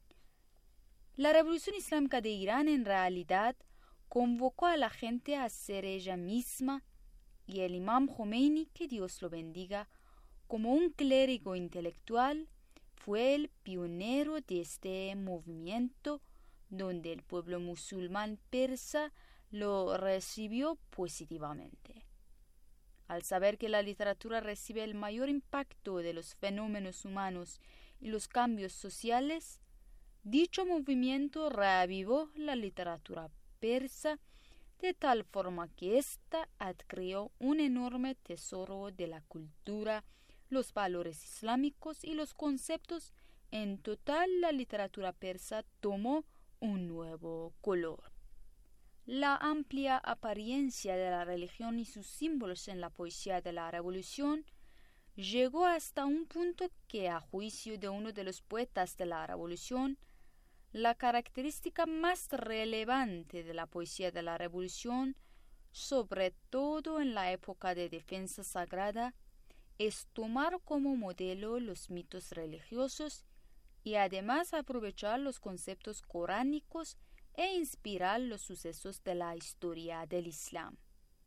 La Revolución Islámica de Irán en realidad convocó a la gente a ser ella misma y el Imam Khomeini, que Dios lo bendiga, como un clérigo intelectual, fue el pionero de este movimiento donde el pueblo musulmán persa lo recibió positivamente. Al saber que la literatura recibe el mayor impacto de los fenómenos humanos y los cambios sociales, dicho movimiento reavivó la literatura persa de tal forma que ésta adquirió un enorme tesoro de la cultura, los valores islámicos y los conceptos. En total, la literatura persa tomó un nuevo color. La amplia apariencia de la religión y sus símbolos en la poesía de la revolución llegó hasta un punto que, a juicio de uno de los poetas de la revolución, la característica más relevante de la poesía de la revolución, sobre todo en la época de defensa sagrada, es tomar como modelo los mitos religiosos y además aprovechar los conceptos coránicos e inspirar los sucesos de la historia del Islam.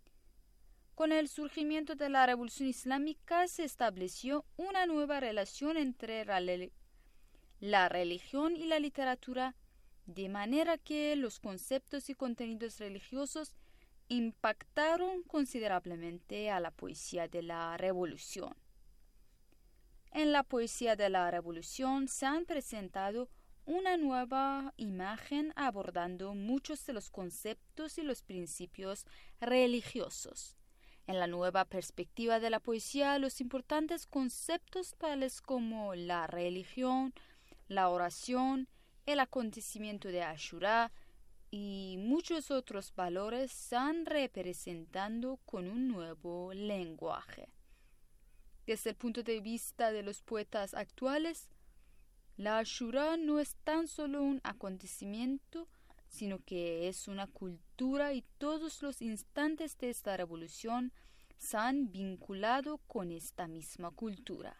Con el surgimiento de la Revolución Islámica se estableció una nueva relación entre la religión y la literatura, de manera que los conceptos y contenidos religiosos impactaron considerablemente a la poesía de la revolución. En la poesía de la revolución se han presentado una nueva imagen abordando muchos de los conceptos y los principios religiosos. En la nueva perspectiva de la poesía, los importantes conceptos tales como la religión, la oración, el acontecimiento de Ashura y muchos otros valores se han representando con un nuevo lenguaje. Desde el punto de vista de los poetas actuales, la Ashura no es tan solo un acontecimiento, sino que es una cultura y todos los instantes de esta revolución se han vinculado con esta misma cultura.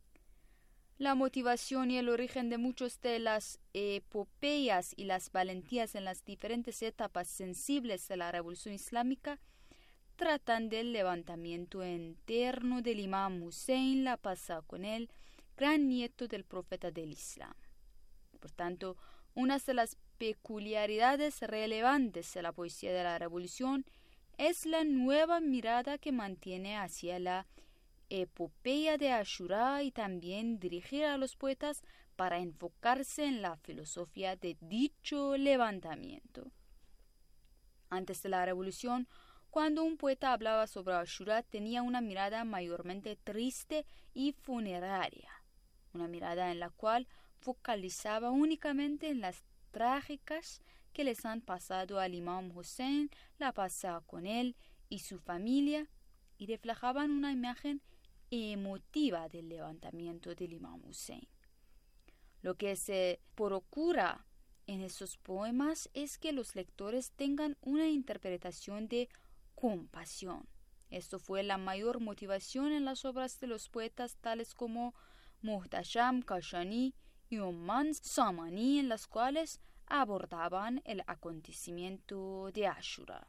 La motivación y el origen de muchas de las epopeyas y las valentías en las diferentes etapas sensibles de la Revolución Islámica tratan del levantamiento interno del Imam Hussein, la paz con él, gran nieto del profeta del Islam. Por tanto, una de las peculiaridades relevantes de la poesía de la revolución es la nueva mirada que mantiene hacia la epopeya de Ashura y también dirigir a los poetas para enfocarse en la filosofía de dicho levantamiento. Antes de la revolución, Cuando un poeta hablaba sobre Ashura, tenía una mirada mayormente triste y funeraria, una mirada en la cual focalizaba únicamente en las trágicas que les han pasado al Imam Hussein, la pasada con él y su familia, y reflejaban una imagen emotiva del levantamiento del Imam Hussein. Lo que se procura en esos poemas es que los lectores tengan una interpretación de compasión. Esto fue la mayor motivación en las obras de los poetas tales como Muhtasham Kashani y Umman Samani, en las cuales abordaban el acontecimiento de Ashura.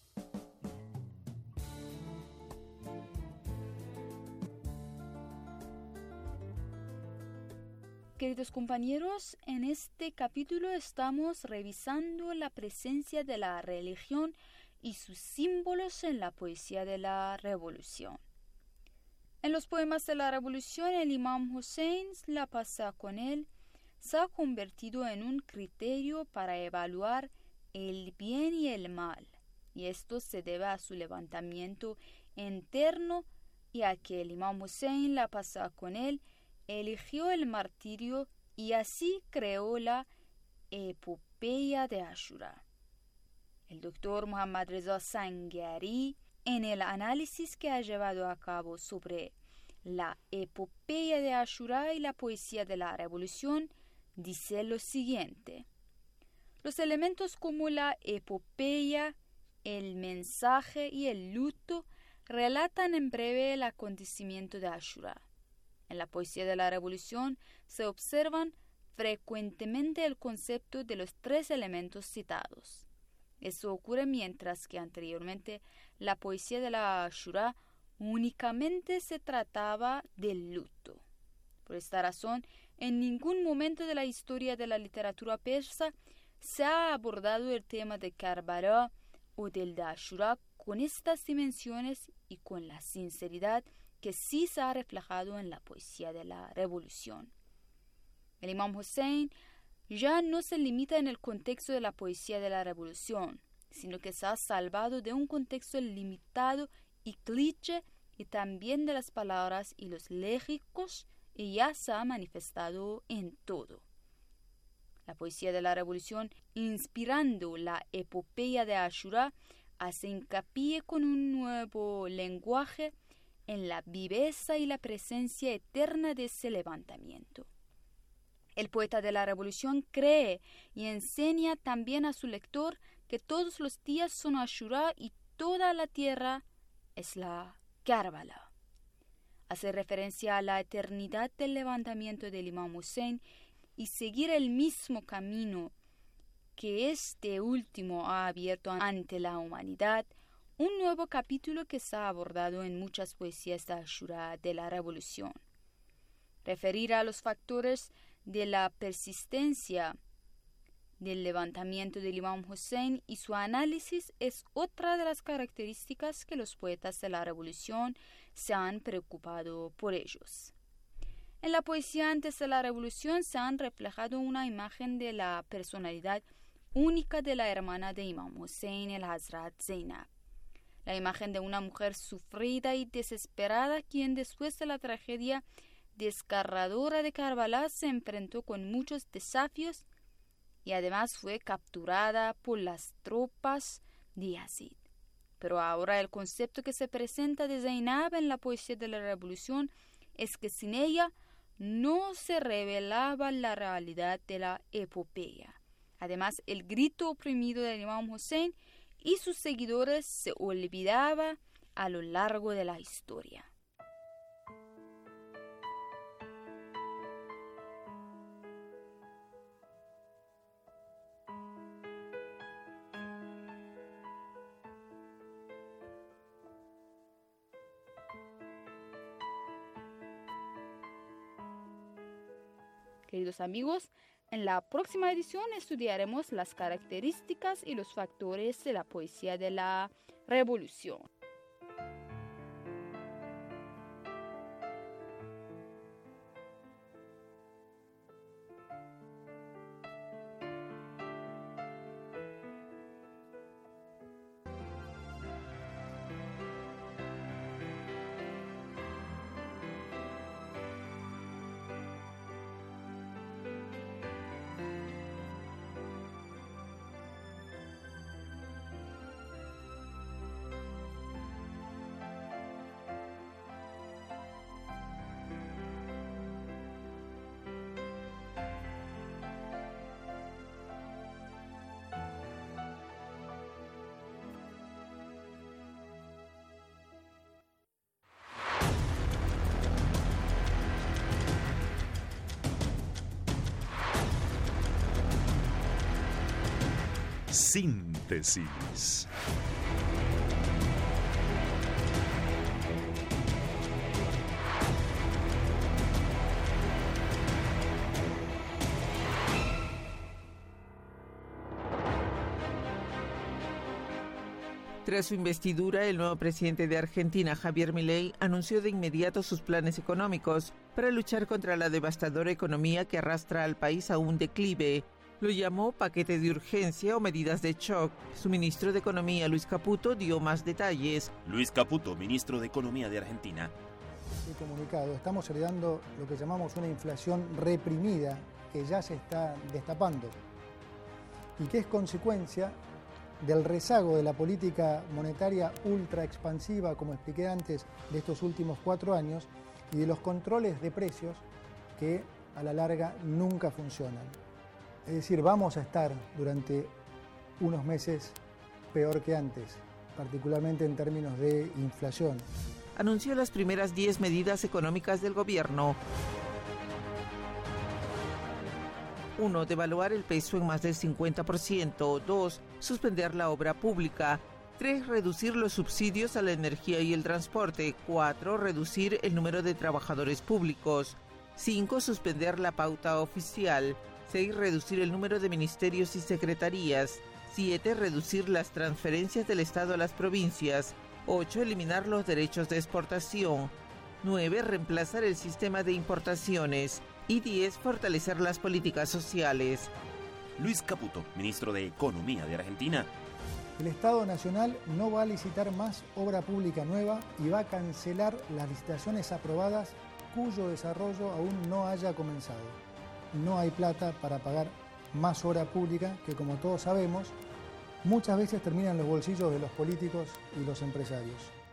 Queridos compañeros, en este capítulo estamos revisando la presencia de la religión y sus símbolos en la poesía de la revolución. En los poemas de la revolución, el Imam Hussein, la paz con él, se ha convertido en un criterio para evaluar el bien y el mal, y esto se debe a su levantamiento interno y a que el Imam Hussein, la paz con él, eligió el martirio y así creó la epopeya de Ashura. El doctor Muhammad Reza Sanghari, en el análisis que ha llevado a cabo sobre la epopeya de Ashura y la poesía de la revolución, dice lo siguiente: los elementos como la epopeya, el mensaje y el luto relatan en breve el acontecimiento de Ashura. En la poesía de la revolución se observan frecuentemente el concepto de los tres elementos citados. Eso ocurre mientras que anteriormente la poesía de la Ashura únicamente se trataba del luto. Por esta razón, en ningún momento de la historia de la literatura persa se ha abordado el tema de Karbala o del de Ashura con estas dimensiones y con la sinceridad que sí se ha reflejado en la poesía de la revolución. El Imam Hussein ya no se limita en el contexto de la poesía de la revolución, sino que se ha salvado de un contexto limitado y cliché y también de las palabras y los léxicos, y ya se ha manifestado en todo. La poesía de la revolución, inspirando la epopeya de Ashura, hace hincapié con un nuevo lenguaje en la viveza y la presencia eterna de ese levantamiento. El poeta de la revolución cree y enseña también a su lector que todos los días son Ashura y toda la tierra es la Karbala. Hace referencia a la eternidad del levantamiento del Imam Hussein y seguir el mismo camino que este último ha abierto ante la humanidad, un nuevo capítulo que se ha abordado en muchas poesías de Ashura de la revolución. Referir a los factores de la persistencia del levantamiento del Imam Hussein y su análisis es otra de las características que los poetas de la revolución se han preocupado por ellos. En la poesía antes de la revolución se han reflejado una imagen de la personalidad única de la hermana de Imam Hussein, el Hazrat Zainab. La imagen de una mujer sufrida y desesperada quien después de la tragedia desgarradora de Karbala se enfrentó con muchos desafíos y además fue capturada por las tropas de Yazid. Pero ahora el concepto que se presenta de Zainab en la poesía de la revolución es que sin ella no se revelaba la realidad de la epopeya. Además, el grito oprimido del Imam Hussein y sus seguidores se olvidaba a lo largo de la historia. Queridos amigos, en la próxima edición estudiaremos las características y los factores de la poesía de la revolución. Síntesis. Tras su investidura, el nuevo presidente de Argentina, Javier Milei, anunció de inmediato sus planes económicos para luchar contra la devastadora economía que arrastra al país a un declive. Lo llamó paquete de urgencia o medidas de shock. Su ministro de Economía, Luis Caputo, dio más detalles. Luis Caputo, ministro de Economía de Argentina. El comunicado, estamos heredando lo que llamamos una inflación reprimida que ya se está destapando y que es consecuencia del rezago de la política monetaria ultra expansiva, como expliqué antes, de estos últimos 4 años y de los controles de precios que a la larga nunca funcionan. Es decir, vamos a estar durante unos meses peor que antes, particularmente en términos de inflación. Anunció las primeras 10 medidas económicas del gobierno. 1. Devaluar el peso en más del 50%. 2. Suspender la obra pública. 3. Reducir los subsidios a la energía y el transporte. 4. Reducir el número de trabajadores públicos. 5. Suspender la pauta oficial. 6. Reducir el número de ministerios y secretarías. 7. Reducir las transferencias del Estado a las provincias. 8. Eliminar los derechos de exportación. 9. Reemplazar el sistema de importaciones. Y 10. Fortalecer las políticas sociales. Luis Caputo, ministro de Economía de Argentina. El Estado Nacional no va a licitar más obra pública nueva y va a cancelar las licitaciones aprobadas cuyo desarrollo aún no haya comenzado. No hay plata para pagar más obra pública que, como todos sabemos, muchas veces termina en los bolsillos de los políticos y los empresarios.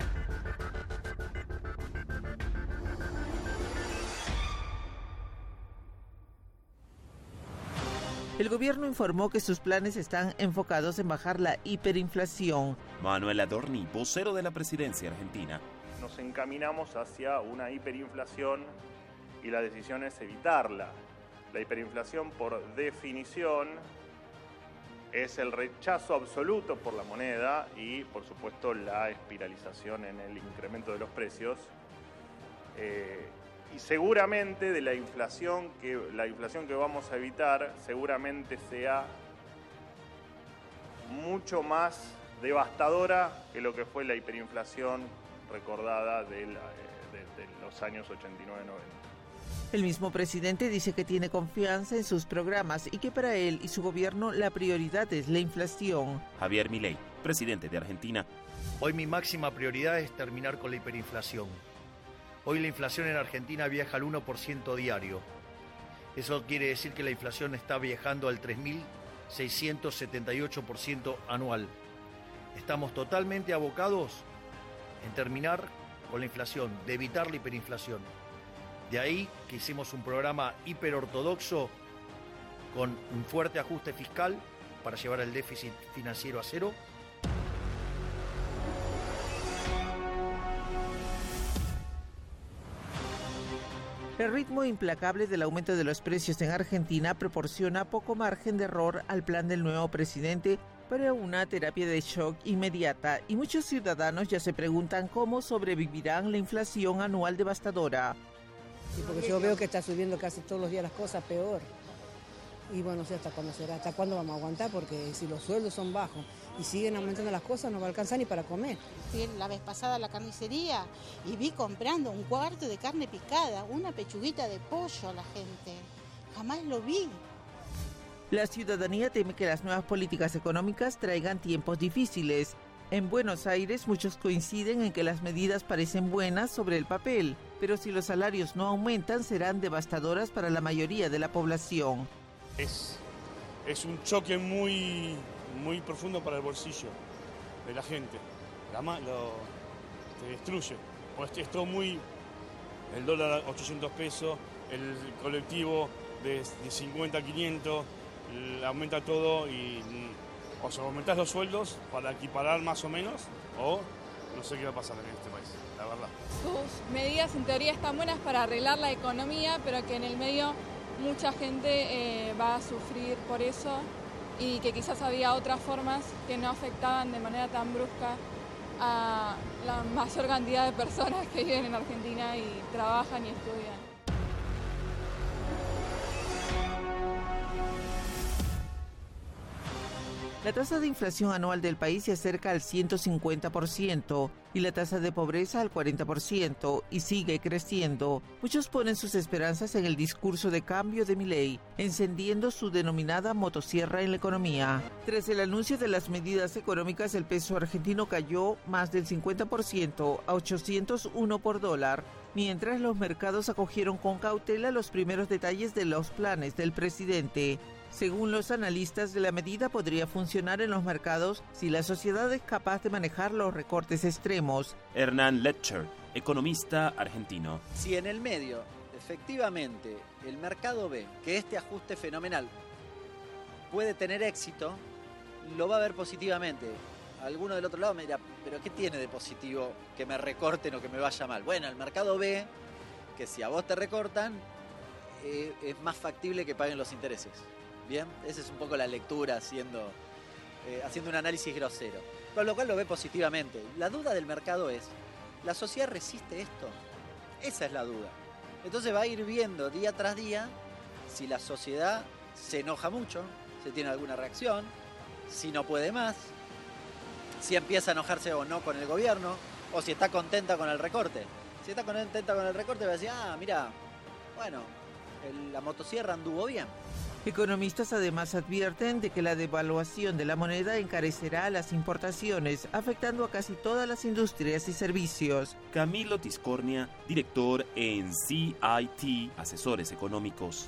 El gobierno informó que sus planes están enfocados en bajar la hiperinflación. Manuel Adorni, vocero de la presidencia argentina. Nos encaminamos hacia una hiperinflación y la decisión es evitarla. La hiperinflación, por definición, es el rechazo absoluto por la moneda y, por supuesto, la espiralización en el incremento de los precios. Y seguramente de la inflación que vamos a evitar seguramente sea mucho más devastadora que lo que fue la hiperinflación recordada de los años 89-90. El mismo presidente dice que tiene confianza en sus programas y que para él y su gobierno la prioridad es la inflación. Javier Milei, presidente de Argentina. Hoy mi máxima prioridad es terminar con la hiperinflación. Hoy la inflación en Argentina viaja al 1% diario. Eso quiere decir que la inflación está viajando al 3.678% anual. Estamos totalmente abocados en terminar con la inflación, de evitar la hiperinflación. De ahí que hicimos un programa hiperortodoxo con un fuerte ajuste fiscal para llevar el déficit financiero a cero. El ritmo implacable del aumento de los precios en Argentina proporciona poco margen de error al plan del nuevo presidente para una terapia de shock inmediata, y muchos ciudadanos ya se preguntan cómo sobrevivirán la inflación anual devastadora. Sí, porque yo veo que está subiendo casi todos los días las cosas peor. Y bueno, no sé hasta cuándo será, hasta cuándo vamos a aguantar, porque si los sueldos son bajos y siguen aumentando las cosas, no va a alcanzar ni para comer. Fui la vez pasada a la carnicería y vi comprando un cuarto de carne picada, una pechuguita de pollo a la gente. Jamás lo vi. La ciudadanía teme que las nuevas políticas económicas traigan tiempos difíciles. En Buenos Aires muchos coinciden en que las medidas parecen buenas sobre el papel, pero si los salarios no aumentan serán devastadoras para la mayoría de la población. Es un choque muy profundo para el bolsillo de la gente. Te destruye. Es todo el dólar a 800 pesos, el colectivo de 50 a 500, aumenta todo y o sea, aumentás los sueldos para equiparar más o menos, o no sé qué va a pasar en este país, la verdad. Sus medidas en teoría están buenas para arreglar la economía, pero que en el medio mucha gente va a sufrir por eso y que quizás había otras formas que no afectaban de manera tan brusca a la mayor cantidad de personas que viven en Argentina y trabajan y estudian. La tasa de inflación anual del país se acerca al 150% y la tasa de pobreza al 40% y sigue creciendo. Muchos ponen sus esperanzas en el discurso de cambio de Milei, encendiendo su denominada motosierra en la economía. Tras el anuncio de las medidas económicas, el peso argentino cayó más del 50% a 801 por dólar, mientras los mercados acogieron con cautela los primeros detalles de los planes del presidente. Según los analistas, la medida podría funcionar en los mercados si la sociedad es capaz de manejar los recortes extremos. Hernán Letcher, economista argentino. Si en el medio, efectivamente, el mercado ve que este ajuste fenomenal puede tener éxito, lo va a ver positivamente. Alguno del otro lado me dirá, ¿pero qué tiene de positivo que me recorten o que me vaya mal? Bueno, el mercado ve que si a vos te recortan, es más factible que paguen los intereses. Bien, esa es un poco la lectura haciendo un análisis grosero, con lo cual lo ve positivamente. La duda del mercado es, ¿la sociedad resiste esto? Esa es la duda. Entonces va a ir viendo día tras día si la sociedad se enoja mucho, si tiene alguna reacción, si no puede más, si empieza a enojarse o no con el gobierno, o si está contenta con el recorte. Si está contenta con el recorte va a decir, mira, bueno, la motosierra anduvo bien. Economistas además advierten de que la devaluación de la moneda encarecerá las importaciones, afectando a casi todas las industrias y servicios. Camilo Tiscornia, director en CIT, Asesores Económicos.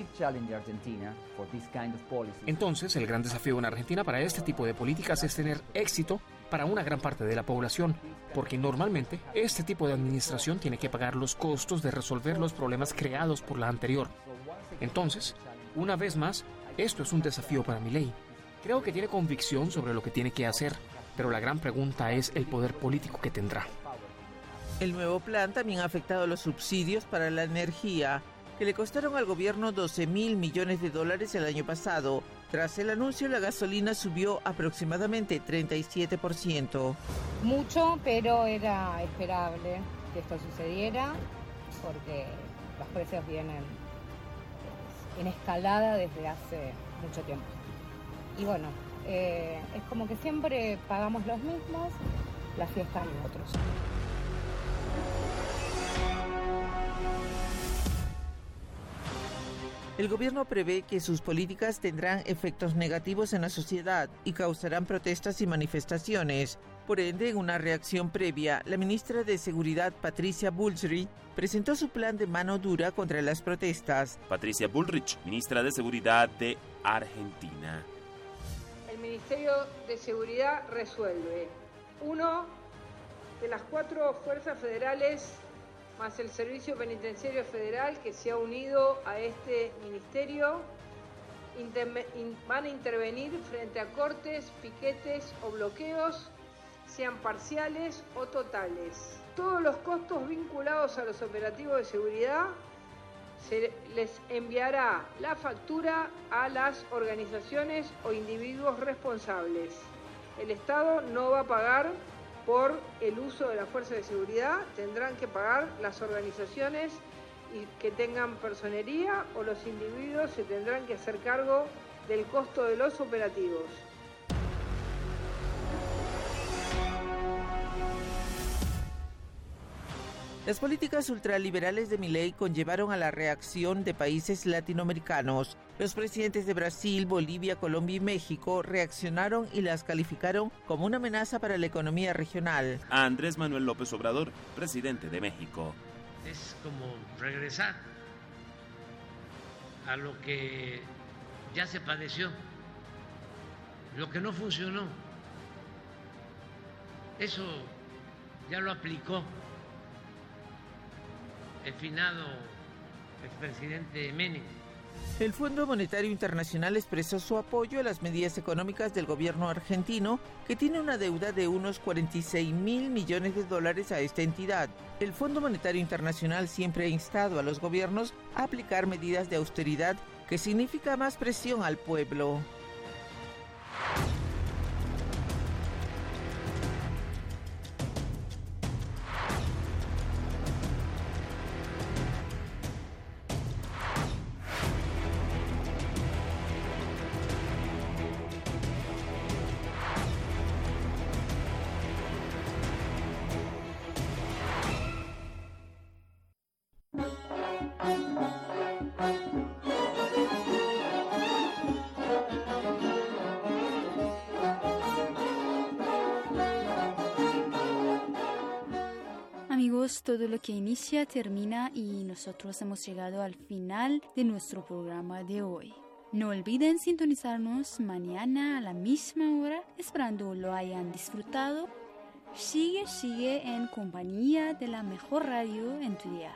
Entonces, el gran desafío en Argentina para este tipo de políticas es tener éxito para una gran parte de la población, porque normalmente este tipo de administración tiene que pagar los costos de resolver los problemas creados por la anterior. Entonces, una vez más, esto es un desafío para Milei. Creo que tiene convicción sobre lo que tiene que hacer, pero la gran pregunta es el poder político que tendrá. El nuevo plan también ha afectado los subsidios para la energía, que le costaron al gobierno $12.000 millones el año pasado. Tras el anuncio, la gasolina subió aproximadamente 37%. Mucho, pero era esperable que esto sucediera, porque los precios vienen en escalada desde hace mucho tiempo. Y bueno, es como que siempre pagamos los mismos, la fiesta en otros. El gobierno prevé que sus políticas tendrán efectos negativos en la sociedad y causarán protestas y manifestaciones. Por ende, en una reacción previa, la ministra de Seguridad, Patricia Bullrich, presentó su plan de mano dura contra las protestas. Patricia Bullrich, ministra de Seguridad de Argentina. El Ministerio de Seguridad resuelve 1 de las 4 fuerzas federales más el Servicio Penitenciario Federal que se ha unido a este ministerio van a intervenir frente a cortes, piquetes o bloqueos, sean parciales o totales. Todos los costos vinculados a los operativos de seguridad se les enviará la factura a las organizaciones o individuos responsables. El Estado no va a pagar por el uso de la fuerza de seguridad, tendrán que pagar las organizaciones que tengan personería o los individuos se tendrán que hacer cargo del costo de los operativos. Las políticas ultraliberales de Milei conllevaron a la reacción de países latinoamericanos. Los presidentes de Brasil, Bolivia, Colombia y México reaccionaron y las calificaron como una amenaza para la economía regional. Andrés Manuel López Obrador, presidente de México. Es como regresar a lo que ya se padeció, lo que no funcionó. Eso ya lo aplicó el finado expresidente Menem. El Fondo Monetario Internacional expresó su apoyo a las medidas económicas del gobierno argentino, que tiene una deuda de unos $46.000 millones a esta entidad. El Fondo Monetario Internacional siempre ha instado a los gobiernos a aplicar medidas de austeridad, que significa más presión al pueblo. amigos, todo lo que inicia termina y nosotros hemos llegado al final de nuestro programa de hoy. No olviden sintonizarnos mañana a la misma hora, esperando lo hayan disfrutado. Sigue en compañía de la mejor radio en tu dial.